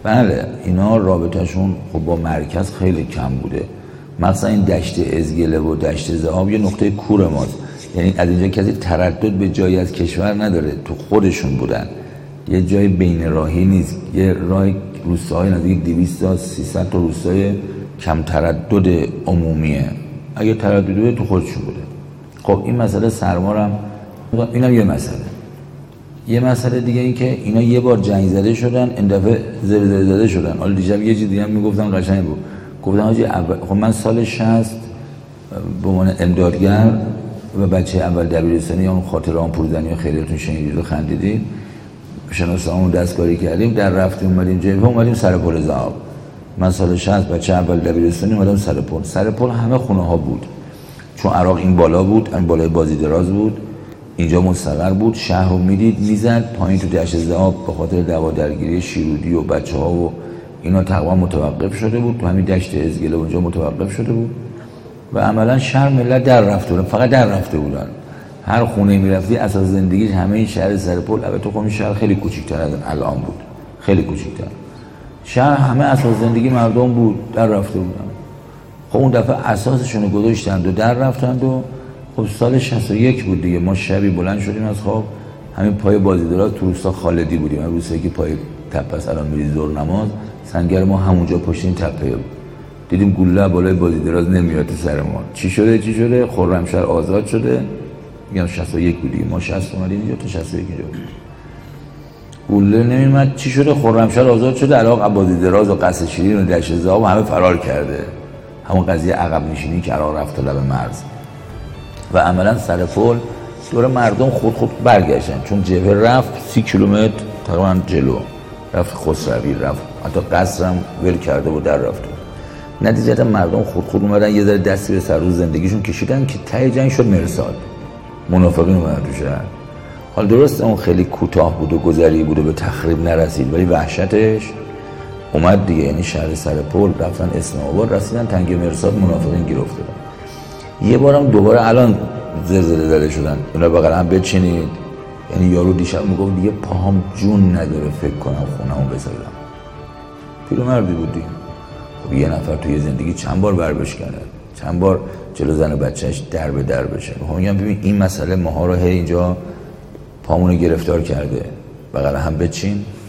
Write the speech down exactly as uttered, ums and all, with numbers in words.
بله اینا رابطهشون خب با مرکز خیلی کم بوده. مثلا این دشت ازگله و دشت ذئاب یه نقطه کور ماست، یعنی از اینجا کسی تردد به جایی از کشور نداره، تو خودشون بودن، یه جای بین راهی نیست، یه راه روستاهای نزدیک دویست تا سیصد تا روستای کم تردد عمومیه، اگه تردد بوده تو خودشون بوده. خب این مسئله سرما هم اینم یه مسئله. یه مسئله دیگه این که اینا یه بار جنگ زده شدن، این دفعه زلزله زده شدن. حالا دیشب یه چیز دیگه هم میگفتن قشنگ بود، گفتن حاجی اول خب من سال شصت به عنوان امدادگر و بچه اول دبیرستانی اون خاطره آن پورزنی و خیلیتون شنیدید و خندیدید، شناسنامه‌مون دستکاری کردیم، در رفتیم اومدیم جبهه، اومدیم سر پل ذئاب. من سال شصت بچه اول دبیرستانی اومدم سر پل. سر پل همه خونه ها بود، چون عراق این بالا بود، این بالای بازی دراز بود، اینجا مستقر بود، شهر رو میدید میزد پایین تو دشت ذئاب. به خاطر دعوا درگیری شیرودی و بچه ها و اینا تقریبا متوقف شده بود، تو همین دشت ازگله اونجا متوقف شده بود و عملا شهر ملت در رفته بودن، فقط در رفته بودن. هر خونه میرفتی اساس زندگیش همه این شهر سرپل. البته خب این شهر خیلی کوچیک‌تر از الان بود، خیلی کوچیک‌تر. شهر همه اساس زندگی مردم بود، در رفته بودن. خب اون دفعه اساسشون رو گذاشتند و در رفتند و خب سال شصت و یک بود دیگه. ما شبی بلند شدیم از خواب، همین پای بازی دراز تو روستا خالدی بودیم، همین روستایی که پای تپه است الان میری ظهر نماز، سنگر ما همونجا پشت این تپه بود. دیدیم گوله بالای بازی دراز نمیاد تو سر ما. چی شده چی شده؟ خرمشهر آزاد شده. میگم شصت و یک بودیم، ما شصت اومدیم اینجا تا شصت و یک اینجا بود. گوله نمیومد، چی شده؟ خرمشهر آزاد شده، عراق بازی دراز و قصر شیرین و دشت ذئاب همه فرار کرده. همون قضیه عقب نشینی که عراق رفت تا لب مرز. و عملا سر پل دور مردم خود خود برگشتن، چون جبهه رفت سی کیلومتر تقریبا جلو، رفت خسروی، رفت حتی قصر هم ول کرده و در رفته. نتیجتا مردم خود خود اومدن یه ذره دستی به سر روز زندگیشون کشیدن که ته جنگ شد مرصاد، منافقین اومدن تو شهر. حالا درسته اون خیلی کوتاه بود و گذری بود و به تخریب نرسید، ولی وحشتش اومد دیگه. یعنی شهر سر پل رفتن اسلام آباد، رسیدن تنگه مرصاد، منافقین گیر افتادن. یه بارم دوباره الان زلزله زده شدن، اونا بغل هم بچینید. یعنی یارو دیشب میگفت دیگه پاهم جون نداره فکر کنم خونمو بسازم. پیرمردی بود دیگه. خب یه نفر توی زندگی چند بار بر بشکنه، چند بار جلو زن و بچهش در به در بشه. خب میگم ببین این مسئله ماها رو هی اینجا پامونو گرفتار کرده، بغل هم بچین.